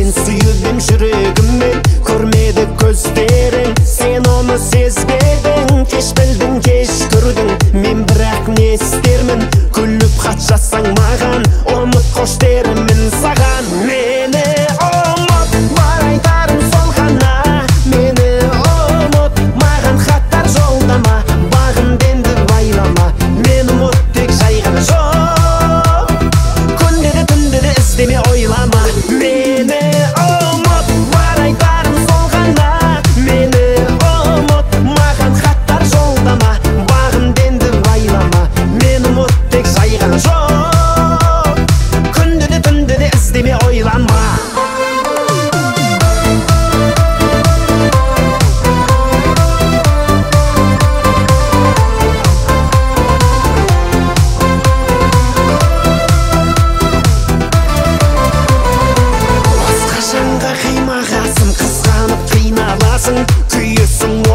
Мен сүйдім жүрегіммен, көрмеді көздерің. Сен оны сезбедің, кеш білдің, кеш көрдің. Мен бірақ не істермін, күліп хат жазсаң маған, ұмыт қош дерімін саған. Мені ұмыт, бар айтарым сол ғана. Мені ұмыт, маған хаттар жолдама. Бағымды енді байлама, мен ұмыт тек жай ғана жоқ. Күнде де түнде де іздеме ойлама. Мені ұмыт, бар айтарым сол ғана. Мені ұмыт, маған хаттар жолдама. Бағымды енді байлама, мен ұмыт тек жай ғана жоқ. Күнде де түнде де іздеме ойлама. Басқа жанға қимағасың, қызғанып қиналасың, күйесің